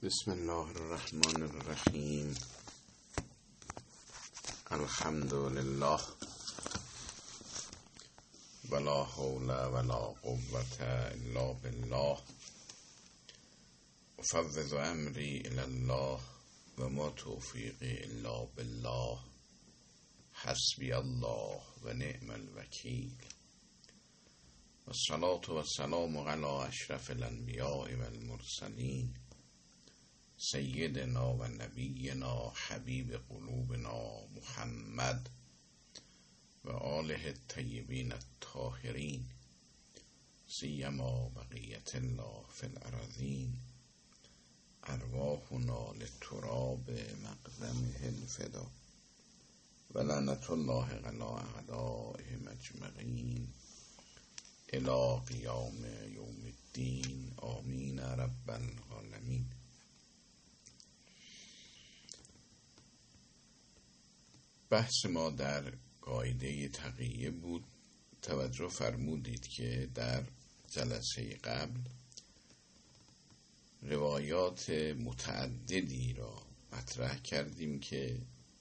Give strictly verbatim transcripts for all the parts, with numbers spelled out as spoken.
بسم الله الرحمن الرحیم. الحمد لله ولا حول ولا قوة الا بالله. افوض امری الی الله و ما توفیقی الا بالله. حسبی الله و نعم الوکیل. و الصلاة و السلام علی اشرف الانبیاء و المرسلین سیدنا و نبینا حبیب قلوبنا محمد و آله الطیبین الطاهرین سیما بقیت الله فی الارضین. ارواحنا للتراب مقدمه الفدا و لعنت الله علی اعدائهم اجمعین الی قیام یوم الدین. آمین رب العالمین. بحث ما در قاعده تقیه بود. توجه فرمودید که در جلسه قبل روایات متعددی را مطرح کردیم که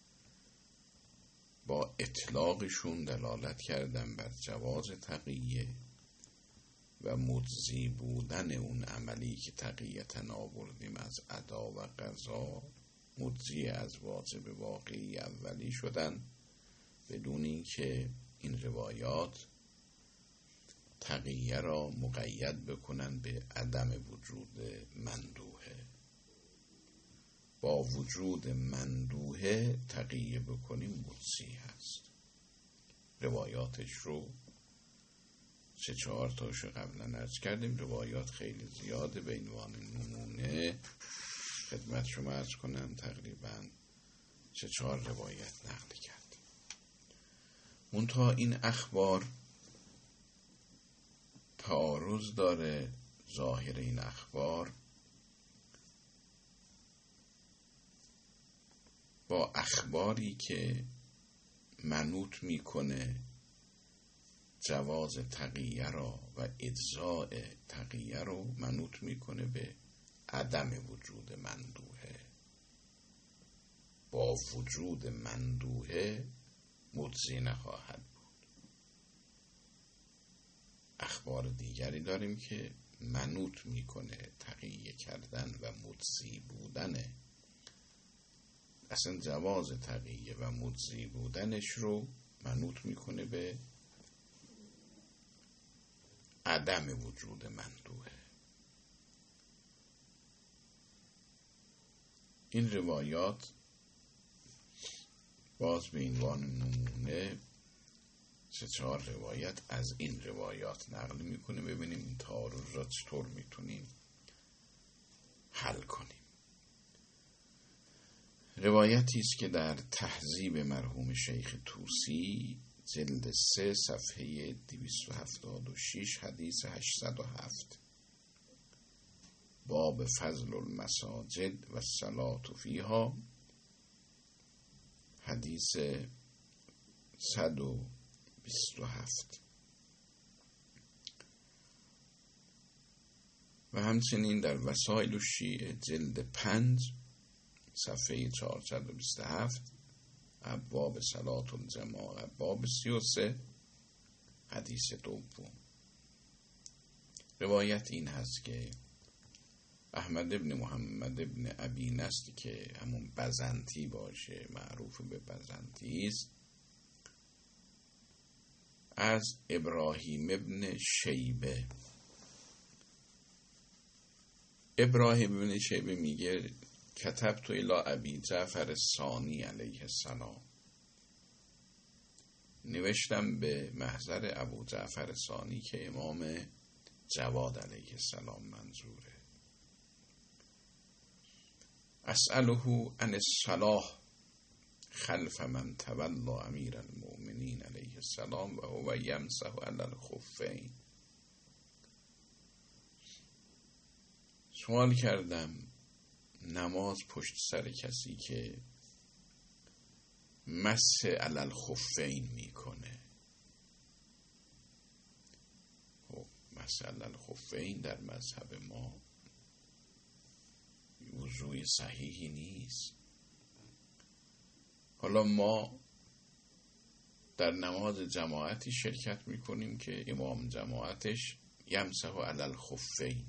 با اطلاقشون دلالت کردن بر جواز تقیه و مجزی بودن اون عملی که تقیتن آوردیم از ادا و قضا مجزی از واجب واقعی اولی شدن، بدون اینکه این روایات تقیه را مقید بکنن به عدم وجود مندوحه. با وجود مندوحه تقیه بکنیم مجزی هست. روایاتش رو سه چهار تاشو قبلا عرض کردیم. روایات خیلی زیاده. به عنوان نمونه خدمت شما عرض کنم تقریبا سه چهار روایت نقل کرد. منتها این اخبار تعارض داره. ظاهر این اخبار با اخباری که منوط میکنه جواز تقیه را و اجزاء تقیه رو منوط میکنه به عدم وجود مندوحه. با وجود مندوحه مجزی نخواهد بود. اخبار دیگری داریم که منوط میکنه تقیه کردن و مجزی بودن، اصلا جواز تقیه و مجزی بودنش رو منوط میکنه به عدم وجود مندوحه. این روایات باز به عنوان نمونه سه چهار روایت از این روایات نقل میکنه. ببینیم این تعارض را چطور میتونیم حل کنیم. روایتی است که در تهذیب مرحوم شیخ طوسی جلد سه صفحه دویست و هفتاد و شش حدیث هشتصد و هفت، باب فضل المساجد و الصلاة فیها، حدیث صد و بیست و هفت. و همچنین در وسائل الشیعه جلد پنج صفحه چهارصد و بیست و هفت، ابواب صلاة الجماعه، باب سی و سه حدیث دوم. روایت این هست که احمد ابن محمد ابن ابی نصر که همون بزنتی باشه، معروف به بزنتی است، از ابراهیم ابن شیبه ابراهیم ابن شیبه میگه کتبت الی ابی جعفر ثانی علیه السلام، نوشتم به محضر ابو جعفر ثانی که امام جواد علیه السلام منظوره، اسأله عن الصلاة خلف من تولی امیر المؤمنین علیه السلام و هو یمسح علی الخفین. سوال کردم نماز پشت سر کسی که مسح علی الخفین میکنه. مسح علی الخفین در مذهب ما موضوع صحیحی نیست. حالا ما در نماز جماعتی شرکت میکنیم که امام جماعتش یمسح علی الخفین.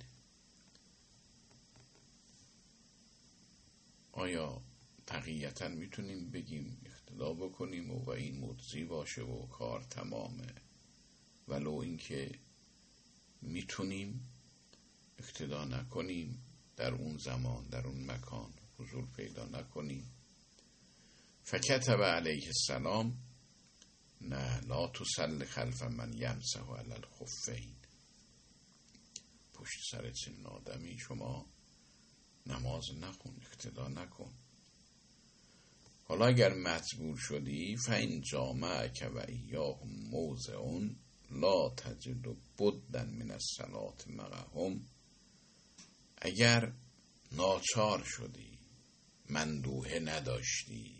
آیا تقییتا میتونیم بگیم اقتدا بکنیم و, و این مجزی باشه و کار تمامه؟ ولو اینکه میتونیم اقتدا نکنیم، در اون زمان در اون مکان حضور پیدا نکنیم. فکتب علیه السلام نه لا تصل خلف من یمسح علی الخفین. پشت سر چنین آدمی شما نماز نخون، اقتدا نکن. حالا اگر مجبور شدی فإن جامعک و ایاهم موضع لا تجد بدا من الصلاة معهم. اگر ناچار شدی، مندوحه نداشتی،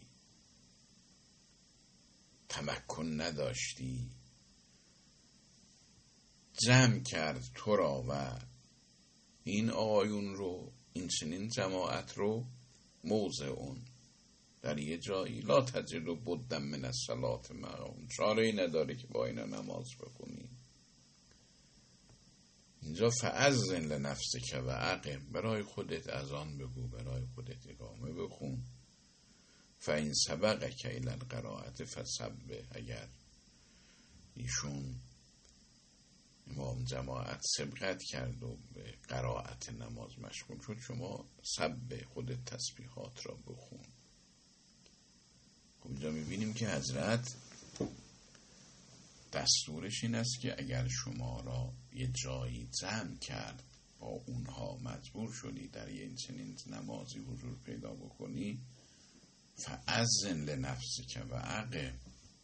تمکن نداشتی، جمع کرد تو را و این آقایون رو، این چنین جماعت رو، موضع اون در یه جایی، لا تجد بدا من الصلاة معهم، چاره ای نداره که با اینا نماز بخونی. اینجا فأذن لنفسک و اقم، برای خودت اذان بگو، برای خودت اقامه بخون. فإن سبقک الی القراءة فسبح، اگر ایشون امام جماعت سبقت کرد و به قرائت نماز مشغول شد، شما سبح، خودت تسبیحات را بخون. خب اینجا میبینیم که حضرت دستورش این است که اگر شما را یه جایی جمع کرد، با اونها مجبور شدی در یه چنین نمازی حضور پیدا بکنی، فأذن لنفسک و اقم،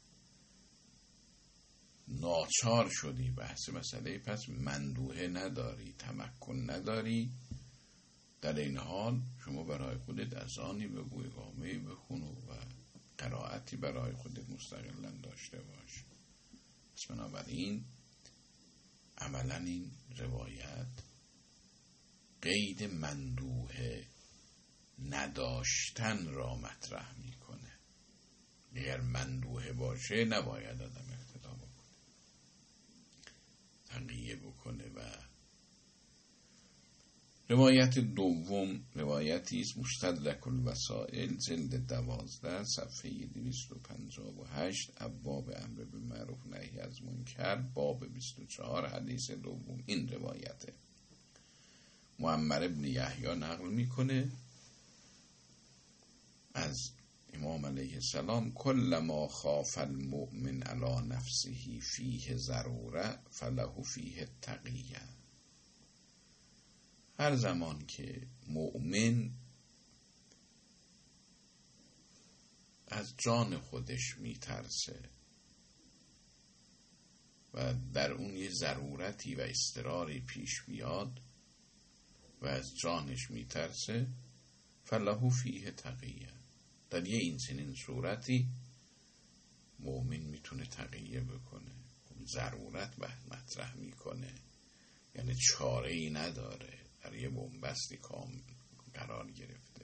ناچار شدی، بحث مسئله پس مندوحه نداری، تمکن نداری، در این حال شما برای خودت اذانی بگو، اقامه‌ای بخون و قرائتی برای خودت مستقلا داشته باش. پس بنابراین عملا این روایت قید مندوحه نداشتن را مطرح میکنه. اگر مندوحه باشه نباید آدم اقتدا بکنه، تقیه بکنه. و روایت دوم روایتی است مستدرک الوسائل، جلد دوازده صفحه دویست و پنجاه و هشت، ابواب امر بالمعروف نهی از منکر، باب بیست و چهار، حدیث دوم. این روایته معمر ابن یحیی نقل میکنه از امام علیه السلام: کل ما خاف المؤمن علی نفسه فیه ضروره فله فیه تقیه. هر زمان که مؤمن از جان خودش میترسه و در اون یه ضرورتی و اضطراری پیش بیاد و از جانش میترسه، فله فیه تقیه، در یه این چنین صورتی مؤمن میتونه تقیه بکنه. ضرورت مطرح میکنه، یعنی چاره ای نداره، در یه بنبستی کام قرار گرفته.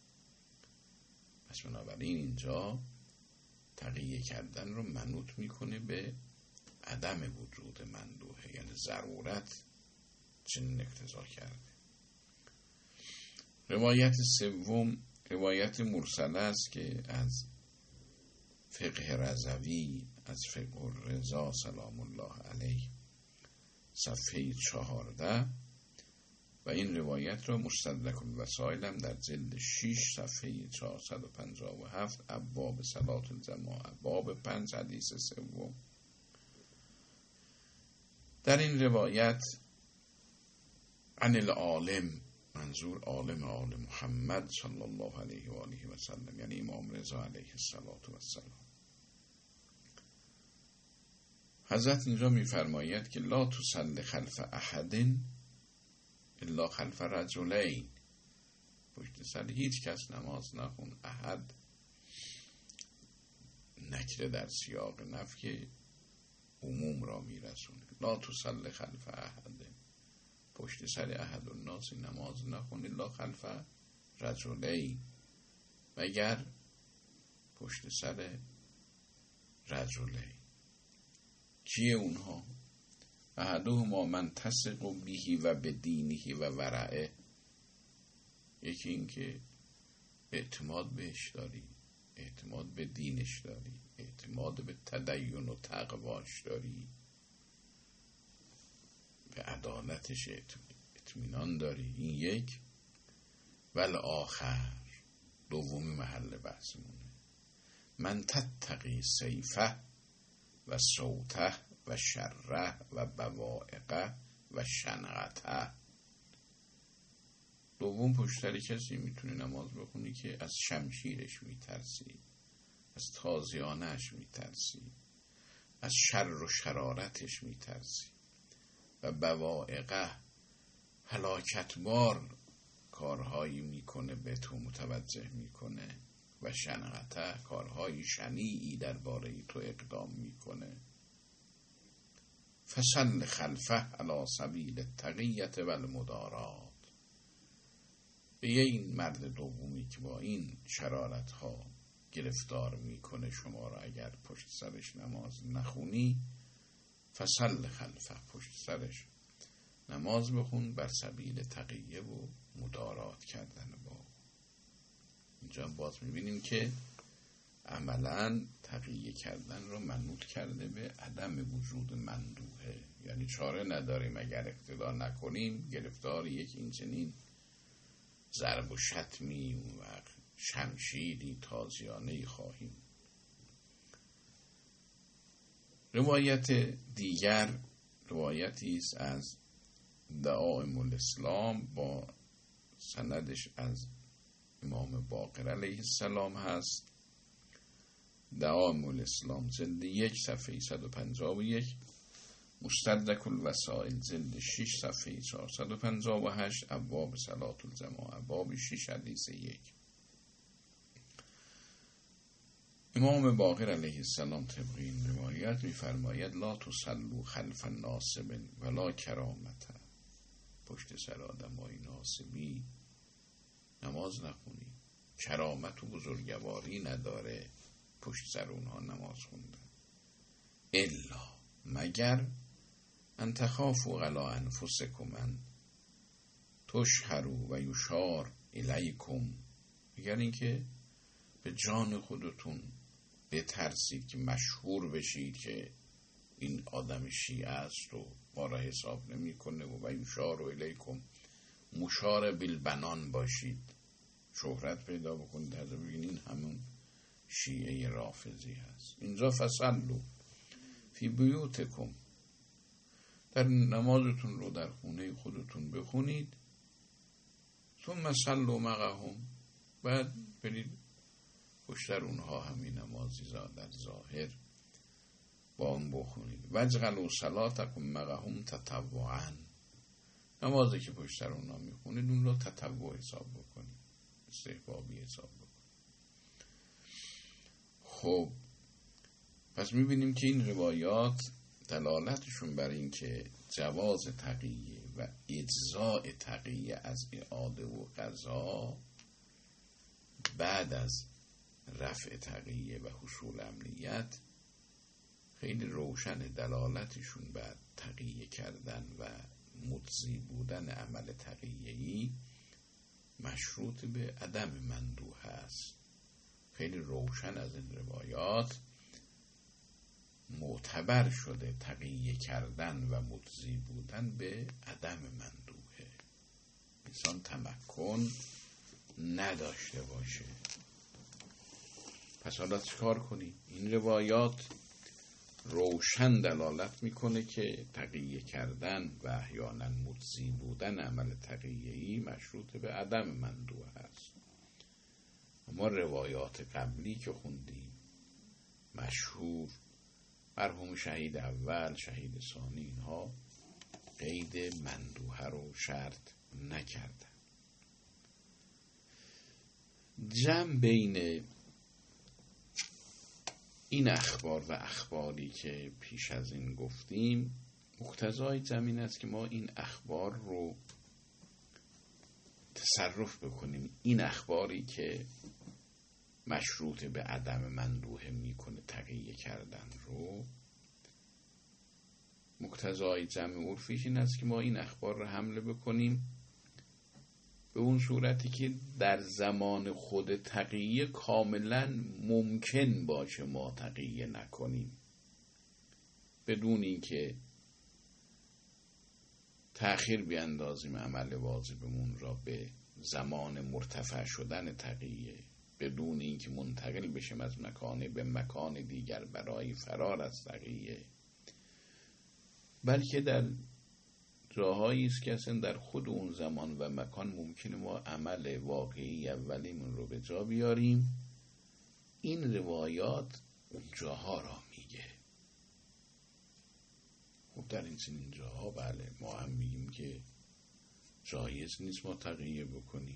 پس بنابراین اینجا تقیه کردن رو منوط میکنه به عدم وجود مندوحه، یعنی ضرورت چنین اقتضا کرده. روایت سوم روایت مرسله است که از فقه رضوی، از فقه رضا سلام الله علیه، صفحه چهارده، و این روایت را مستدرک الوسائل هم در جلد شش صفحه چهارصد و پنجاه و هفت، ابواب صلاة الجماعه، باب پنج، حدیث سوم. در این روایت عن العالم، منظور عالم آل محمد صلی الله علیه و آله و سلم، یعنی امام رضا علیه السلام، حضرت اینجا میفرماید که لا تصلی خلف احد الا خلف رجلین، پشت سر هیچ کس نماز نخون. احد نکره در سیاق نفی عموم را میرسونه. لا تصلی خلف احد، پشت سر احد الناس نماز نخون الا خلف رجلین، مگر پشت سر رجلین. کیه اونها؟ احدهما من تثق به و بدینه و ورعه، یکی این که اعتماد بهش داری، اعتماد به دینش داری، اعتماد به تدین و تقواش داری، به عدالتش اطمینان داری، این یک. ول آخر، دومی محل بحثمونه، من تتقی سیفه و صوته و شره و بوائقه و شنقته. دوم پشتری کسی میتونی نماز بخونی که از شمشیرش میترسی، از تازیانش میترسی، از شر و شرارتش میترسی، و بوائقه هلاکتبار کارهایی میکنه به تو متوجه میکنه، و شنقته کارهایی شنیعی درباره تو اقدام میکنه. فصل خلفه علی سبیل التقیة و المدارات. به این مرد دومی که با این شرارت ها گرفتار میکنه شما را، اگر پشت سرش نماز نخونی، فصل خلفه، پشت سرش نماز بخون بر سبیل تقیه و مدارات کردن با. اینجا باز میبینیم که عملا تقیه کردن رو منوط کرده به عدم وجود مندوحه، یعنی چاره نداریم اگر اقتدا نکنیم گرفتار یک این چنین ضرب و شتمی و شمشیری تازیانه‌ای خواهیم. روایت دیگر روایتی است از دعائم الاسلام با سندش از امام باقر علیه السلام هست. دعائم الاسلام جلد یک صفحه صد و پنجاه و یک، مستدرک الوسائل جلد شش صفحه چهارصد و پنجاه و هشت، ابواب صلاة الجماعه باب شش حدیث یک. امام باقر علیه السلام طبق این روایت می‌فرماید لا تصلوا خلف الناصب ولا کرامت، پشت سر آدمای ناصبی نماز نخونی، کرامت و بزرگواری نداره پشت سر اونها نماز خوندن. الا، مگر ان تخافوا علی انفسکم ان تشهروا و یشار الیکم، مگر اینکه به جان خودتون بترسید که مشهور بشید که این آدم شیعه است و ما را حساب نمی کنه، و یشار الیکم مشار بالبنان باشید، شهرت پیدا بکنید، در بگین این همون شیعه رافضی هست. اینجا فصلوا فی بیوتکم، در نمازتون رو در خونه خودتون بخونید، ثم صلوا معهم، بعد برید پشتر اونها همین نمازی در ظاهر با اون بخونید. وجعلوا صلاتکم معهم تطوعا، نمازی که پشتر اونها میخونید اون رو تطوع حساب بکنید، استحبابی حساب بکنید. خب پس میبینیم که این روایات دلالتشون بر این که جواز تقیه و اجزاء تقیه از اعاده و قضا بعد از رفع تقیه و حصول امنیت خیلی روشن، دلالتشون بر تقیه کردن و مجزی بودن عمل تقیه‌ای مشروط به عدم مندوحه است. خیلی روشن از این روایات معتبر شده تقیه کردن و مجزی بودن به عدم مندوحه، انسان تمکن نداشته باشه. پس حالا چیکار کنی؟ این روایات روشن دلالت میکنه که تقیه کردن و احیانا مجزی بودن عمل تقیه‌ای مشروط به عدم مندوحه است. اما روایات قبلی که خوندیم مشهور، مرحوم شهید اول، شهید ثانی، اینها قید مندوحه رو شرط نکردن. جمع بین این اخبار و اخباری که پیش از این گفتیم، مقتضای جمع این است که ما این اخبار رو تصرف بکنیم این اخباری که مشروط به عدم مندوحه میکنه تقیه کردن رو، مقتضای جمع عرفیش این است که ما این اخبار رو حمله بکنیم به اون صورتی که در زمان خود تقیه کاملا ممکن باشه ما تقیه نکنیم، بدون اینکه تأخیر بیندازیم عمل واجبمون را به زمان مرتفع شدن تقیه، بدون اینکه منتقل بشیم از مکان به مکان دیگر برای فرار از تقیه، بلکه در جاهایی است که اصلا در خود اون زمان و مکان ممکنه ما عمل واقعی اولیمون رو به جا بیاریم. این روایات اون جاها را میگه. خب در این چنین جاها بله ما هم میگیم که جایز نیست ما تقیه بکنیم،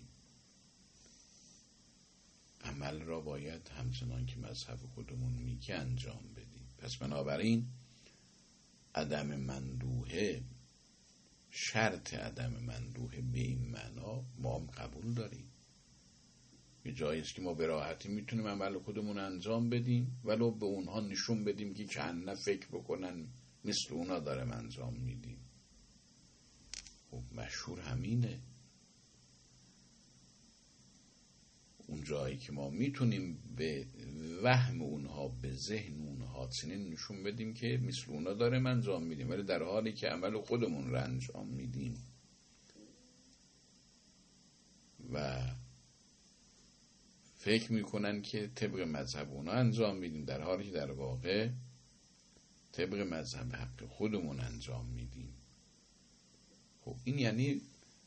عمل را باید همچنان که مذهب خودمون میگه انجام بدیم. پس بنابراین عدم مندوحه، شرط عدم مندوحه به این معنا ما هم قبول داریم. یه جاییست که ما به راحتی میتونیم عمل خودمون انجام بدیم ولو به اونها نشون بدیم که کنه فکر بکنن مثل اونا دارم انجام میدیم. خب مشهور همینه. اون جایی که ما میتونیم به وهم اونها، به ذهن اونها چنین نشون بدیم که مثل اونا داریم انجام میدیم، ولی در حالی که عمل خودمون رو انجام میدیم و فکر میکنن که طبق مذهب اونا انجام میدیم، در حالی که در واقع طبق مذهب حق خودمون انجام میدیم. خب این یعنی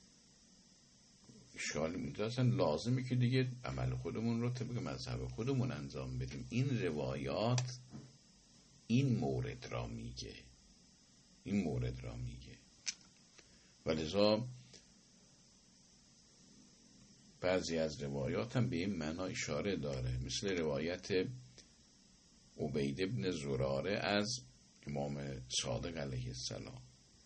اشکال میده، اصلا لازمه که دیگه عمل خودمون رو طبق مذهب خودمون انجام بدیم. این روایات این مورد را میگه، این مورد را میگه. ولذا بعضی از روایات هم به این معنا اشاره داره، مثل روایت عبید ابن زراره از امام صادق علیه السلام.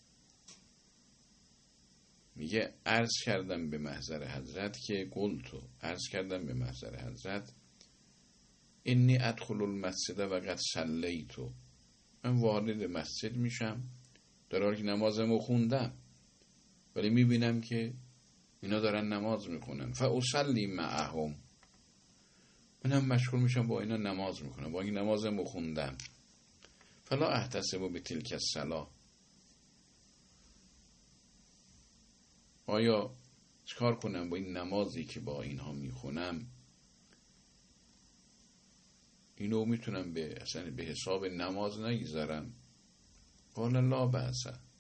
میگه عرض کردم به محضر حضرت که قلتو، عرض کردم به محضر حضرت انی ادخل المسجد و قد صلیتو، من وارد مسجد میشم در حالی که نمازمو خوندم ولی میبینم که اینا دارن نماز میکنن، فاصلی معهم، منم مشغول میشم با اینا نماز میکنم، با این نمازمو خوندم، فلا احتسب بتلک الصلاة، آیا چکار کنم با این نمازی که با اینها میخونم، اینو میتونم به اصلا به حساب نماز نگذارم؟ قال لا بأس،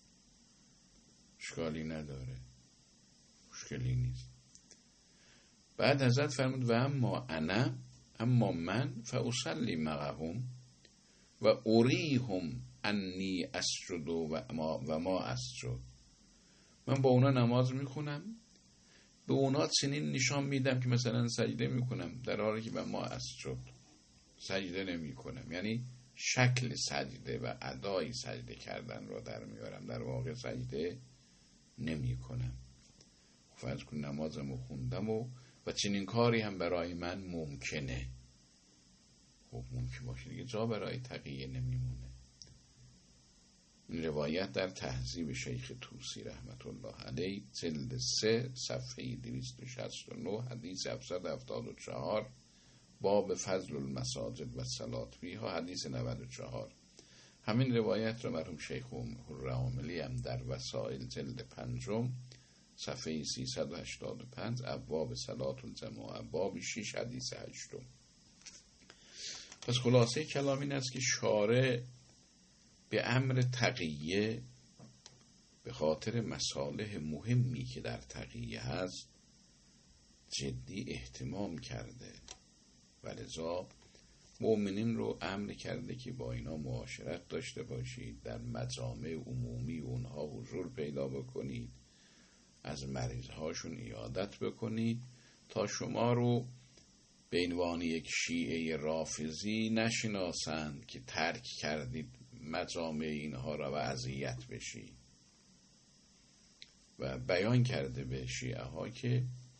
اشکالی نداره، مشکلی نیست. بعد حضرت فرمود و اما انا، اما من فاصلی معهم و اریهم انی اسجد و ما و ما اسجد، من با اونا نماز میخونم، به اونا چنین نشان میدم که مثلا سجده میکنم در حالی که به ما اسجد سجده نمی کنم، یعنی شکل سجده و ادای سجده کردن رو در میارم، در واقع سجده نمی کنم. فرض کن نمازمو خوندم و و چنین کاری هم برای من ممکنه. خب ممکن باشه دیگه جا برای تقیه نمیمونه. این روایت در تهذیب شیخ طوسی رحمت الله علیه جلد سه صفحه دویست و شصت و نه حدیث هفتصد و هفتاد و چهار باب فضل المساجد و صلات فیها حدیث نود و چهار. همین روایت رو مرحوم شیخ حرعاملی هم در وسائل جلد پنجم صفحه سیصد و هشتاد و پنج ابواب صلات الجماعه باب شش حدیث هشتم. پس خلاصه کلام این است که شارع به امر تقیه به خاطر مصالح مهمی که در تقیه هست جدی اهتمام کرده و لذا مؤمنین رو امر کرده که با اینا معاشرت داشته باشید، در مجامع عمومی اونها حضور پیدا بکنید، از مریضهاشون عیادت بکنید تا شما رو به عنوان یک شیعه رافضی نشناسند که ترک کردید مجامع اینها را و اذیت بشید. و بیان کرده به شیعه ها که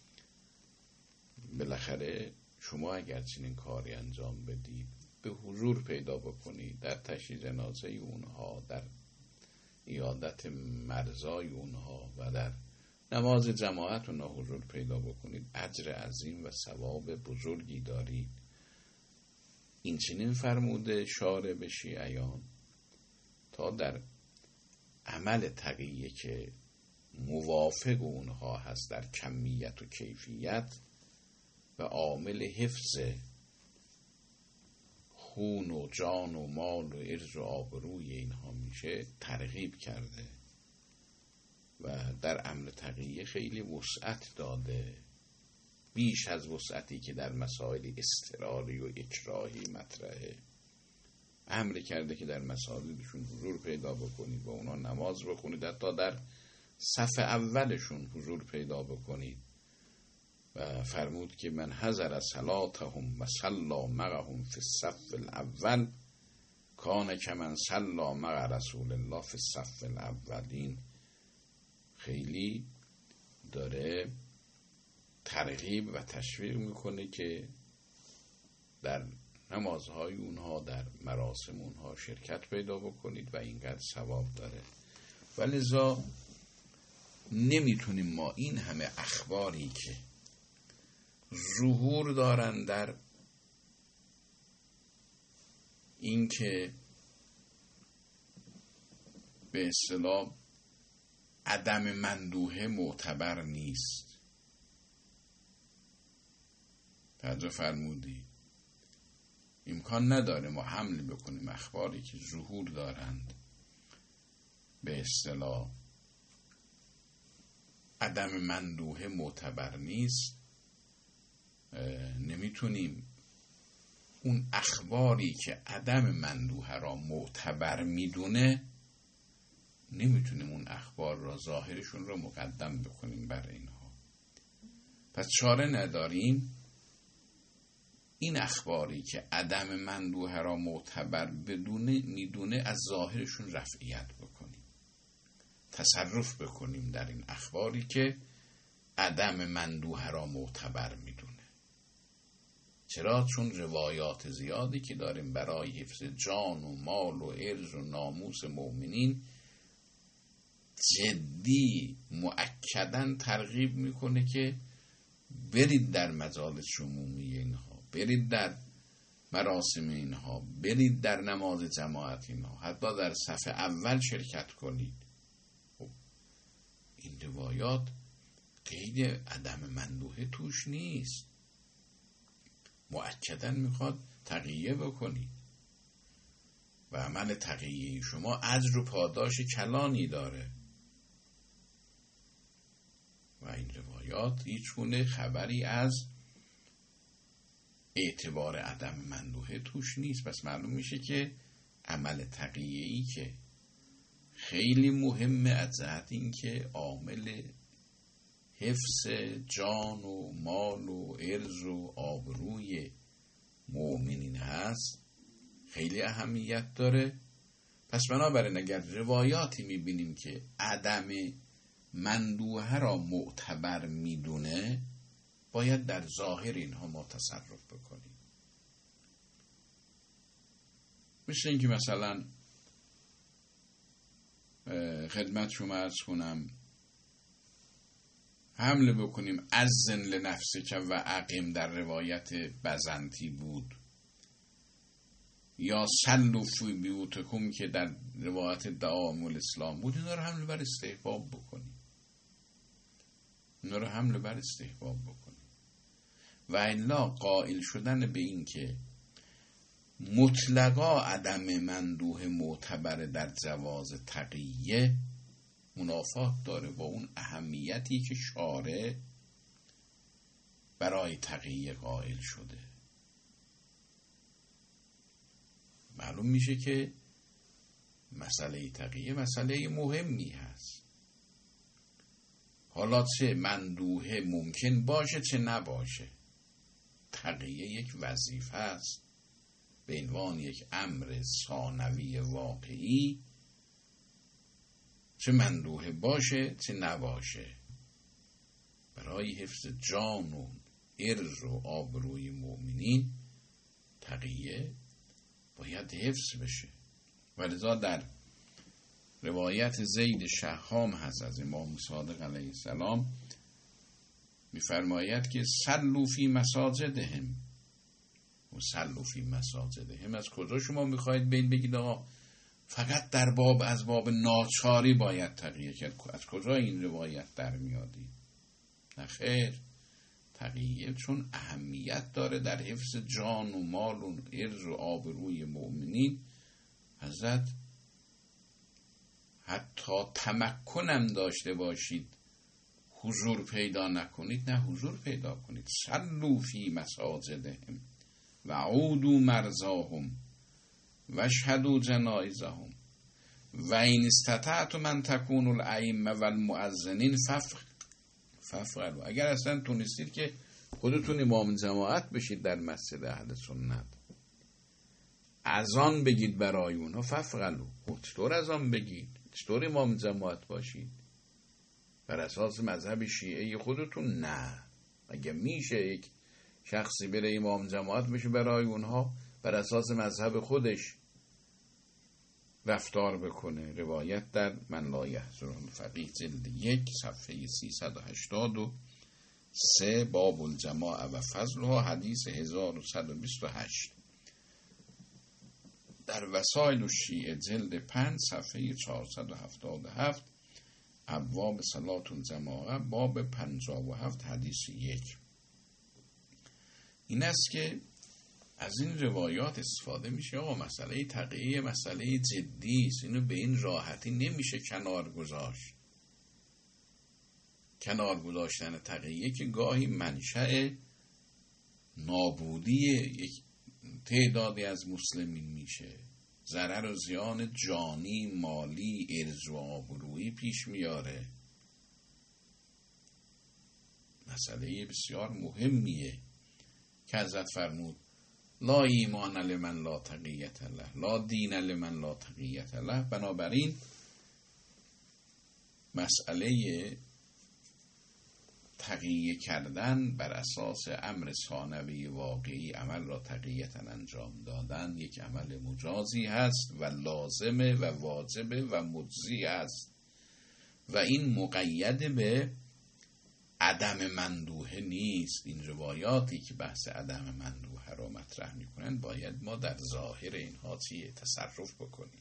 بالاخره شما اگر چنین کاری انجام بدید، به حضور پیدا بکنید در تشییع جنازه اونها، در عیادت مرضای اونها و در نماز جماعت اونها حضور پیدا بکنید، اجر عظیم و ثواب بزرگی دارید. این چنین فرموده شارع به شیعیان تا در عمل تقیه که موافق اونها هست در کمیت و کیفیت و عامل حفظ خون و جان و مال و عرض و آبروی اینها میشه ترغیب کرده و در عمل تقیه خیلی وسعت داده، بیش از وسعتی که در مسائل اضطراری و اکراهی مطرحه. امر کرده که در مساجدشون حضور پیدا بکنید و اونا نماز بخونید، حتی در صف اولشون حضور پیدا بکنید و فرمود که من حضر صلاتهم و صلی معهم فی الصف الاول کان کمن صلی مع رسول الله فی الصف الاولین. خیلی داره ترغیب و تشویق میکنه که در نمازهای اونها، در مراسم اونها شرکت پیدا بکنید و اینقدر ثواب داره. ولذا نمیتونیم ما این همه اخباری که ظهور دارن در این که به اصطلاح عدم مندوحه معتبر نیست، توجه فرمودی، امکان نداره ما حمل بکنیم اخباری که ظهور دارند به اصطلاح عدم مندوحه معتبر نیست. نمیتونیم اون اخباری که عدم مندوحه را معتبر میدونه، نمیتونیم اون اخبار را ظاهرشون را مقدم بکنیم بر اینها. پس چاره نداریم این اخباری که عدم مندوحه را معتبر بدونه میدونه از ظاهرشون رفعیت بکنیم، تصرف بکنیم در این اخباری که عدم مندوحه را معتبر میدونه. چرا؟ چون روایات زیادی که داریم برای حفظ جان و مال و عرض و ناموس مؤمنین جدی مؤکداً ترغیب میکنه که برید در مجالس عمومی اینها، برید در مراسم اینها، برید در نماز جماعت اینها، حتی در صف اول شرکت کنید. خب این روایات قید عدم مندوحه توش نیست، مؤکداً میخواد تقیه بکنید و عمل تقیه شما اجر و پاداش کلانی داره و این روایات هیچ گونه خبری از اعتبار عدم مندوحه توش نیست. پس معلوم میشه که عمل تقیه‌ای که خیلی مهمه از جهت این که عامل حفظ جان و مال و عرض و آبروی مؤمنین هست، خیلی اهمیت داره. پس بنابراین اگر روایاتی میبینیم که عدم مندوحه را معتبر میدونه، باید در ظاهر اینها ما تصرف بکنیم. مثل اینکه مثلا خدمت شما عرض کنم حمله بکنیم ازن لنفسک و اقیم در روایت بزنتی بود، یا صلوا فی بیوتکم که در روایت دعائم الاسلام بود. اینا رو حمله بر استحباب بکنیم، اینا رو حمله بر استحباب بکنیم. و الا قائل شدن به این که مطلقا عدم مندوحه معتبر در جواز تقیه منافات داره با اون اهمیتی که شارع برای تقیه قائل شده. معلوم میشه که مسئله تقیه مسئله مهمی هست. حالا چه مندوحه ممکن باشه چه نباشه، تقیه یک وظیفه است به عنوان یک امر ثانوی واقعی، چه مندوحه باشه چه نباشه، برای حفظ جان و ارز و آبروی مؤمنین تقیه باید حفظ بشه. ولذا در روایت زید شهام هست از امام صادق علیه السلام میفرماید که صلوا فی مساجدهم و صلوا فی مساجدهم. از کجا شما میخواید بین بگید آقا فقط در باب از باب ناچاری باید تقیه کرد؟ از کجا این روایت در میادی؟ نه خیر، تقیه چون اهمیت داره در حفظ جان و مال و عرض و آبروی مؤمنین. حضرت حتی تمکنم داشته باشید حضور پیدا نکنید، نه حضور پیدا کنید. صلوا فی مساجدهم و عودوا مرضاهم و اشهدوا جنائزهم و این استطعتم ان تکونوا الائمه و المؤذنین فافعلوا. اگر اصلا تونستید که خودتون امام جماعت بشید در مسجد اهل سنت، اذان بگید برای اونها، فافعلوا. چطور اذان بگید؟ چطور امام جماعت باشید؟ بر اساس مذهب شیعه خودتون؟ نه. اگه میشه یک شخصی بره امام جماعت بشه برای اونها، بر اساس مذهب خودش رفتار بکنه. روایت در من لا یحضر الفقیه جلد یک صفحه سیصد و هشتاد و سه باب الجماعه و فضلها حدیث هزار و صد و بیست و هشت. در وسائل الشیعه جلد پنج صفحه چهارصد و هفتاد و هفت ابواب صلات الجماعه باب پنجاه و هفت حدیث یک. این است که از این روایات استفاده میشه. آقا مسئله تقیه مسئله جدی است، اینو به این راحتی نمیشه کنار گذاشت. کنار گذاشتن تقیه که گاهی منشأ نابودی یک تعدادی از مسلمین میشه، ضرر و زیان جانی، مالی، ارز و آبرویی پیش میاره. مسئله بسیار مهمیه که حضرت فرمود لا ایمان لمن لا تقیت له، لا دین لمن لا تقیت له. بنابراین مسئله تقیه کردن بر اساس امر ثانوی واقعی عمل را تقیتا انجام دادن یک عمل مجازی هست و لازمه و واجبه و مجزی است و این مقید به عدم مندوحه نیست. این روایاتی که بحث عدم مندوحه را مطرح میکنن باید ما در ظاهر اینها چیه تصرف بکنیم.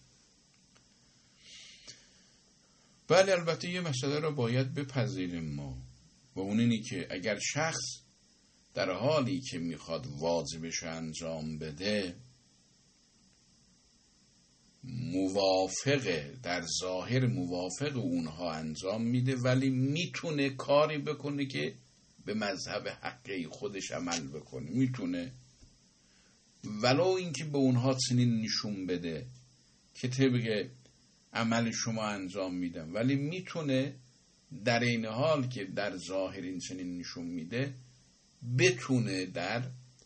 بله البته یه مسئله را باید بپذیریم ما، و اون اینی که اگر شخص در حالی که میخواد واجبش انجام بده موافقه، در ظاهر موافق اونها انجام میده، ولی میتونه کاری بکنه که به مذهب حقی خودش عمل بکنه، میتونه ولو اینکه به اونها چنین نشون بده که طبق عمل شما انجام میدم، ولی میتونه در این حال که در ظاهر این چنین نشون میده بتونه در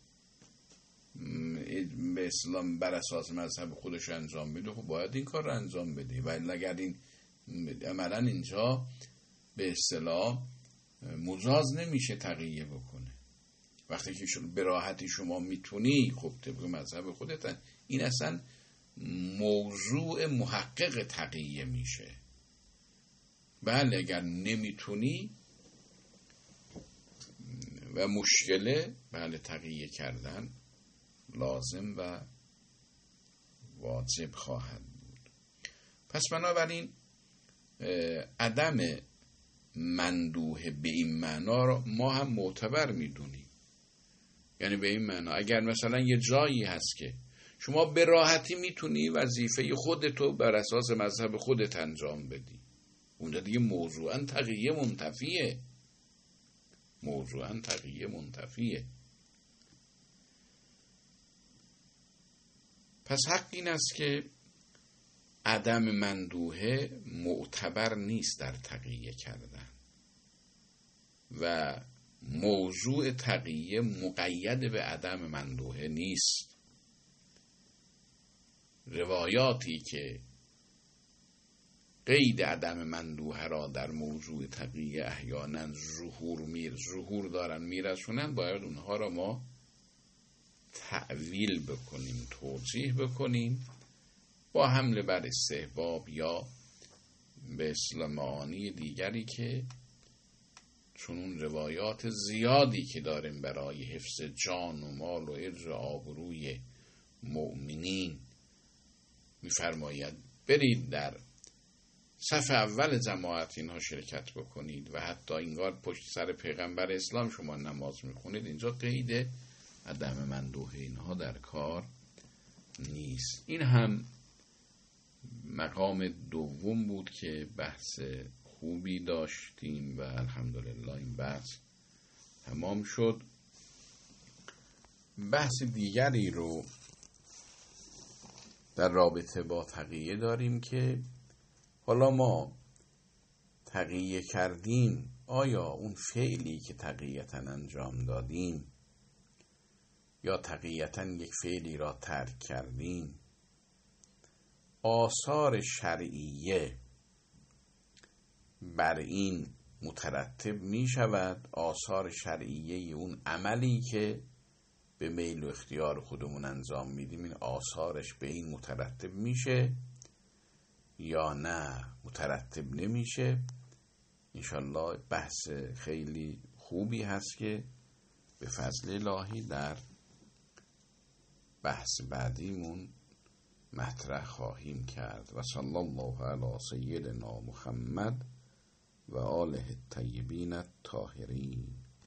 به اسلام بر اساس مذهب خودش انجام بده. خب باید این کار رو انجام بده. ولی اگر این عملا اینجا به اصطلاح مجاز نمیشه تقیه بکنه. وقتی که به راحتی شما میتونی خب طبق مذهب خودت، این اصلا موضوع محقق تقیه میشه. بله اگر نمیتونی و مشکله، بله تقیه کردن لازم و واجب خواهد بود. پس بنابراین عدم مندوحه به این معنا را ما هم معتبر میدونیم. یعنی به این معنا اگر مثلا یه جایی هست که شما به راحتی میتونی وظیفه خودتو بر اساس مذهب خودت انجام بدی، اونجا دیگه موضوعاً تقیه منتفیه، موضوعاً تقیه منتفیه. پس حق این است که عدم مندوحه معتبر نیست در تقیه کردن و موضوع تقیه مقید به عدم مندوحه نیست. روایاتی که قید عدم مندوحه را در موضوع تقیه احیانا ظهور میر ظهور دارن میرسونن، باید اونها را ما تعویل بکنیم، توضیح بکنیم با حمله بر استحباب یا به اصطلاح معانی دیگری که چون اون روایات زیادی که داریم برای حفظ جان و مال و عرض و آبروی مؤمنین میفرماید برید در صف اول جماعت اینها شرکت بکنید و حتی اینگار پشت سر پیغمبر اسلام شما نماز میخونید. اینجا قید عدم مندوح اینها در کار نیست. این هم مقام دوم بود که بحث خوبی داشتیم و الحمدلله این بحث تمام شد. بحث دیگری رو در رابطه با تقیه داریم که حالا ما تقیه کردیم، آیا اون فعلی که تقییتاً انجام دادیم یا تقییتاً یک فعلی را ترک کردیم، آثار شرعیه بر این مترتب می شود؟ آثار شرعیه اون عملی که به میل و اختیار خودمون انجام میدیم، این آثارش به این مترتب میشه یا نه مترتب نمیشه؟ انشالله بحث خیلی خوبی هست که به فضل الهی در بحث بعدیمون مطرح خواهیم کرد. و صلی الله علی سیدنا محمد و آله الطیبین الطاهرین.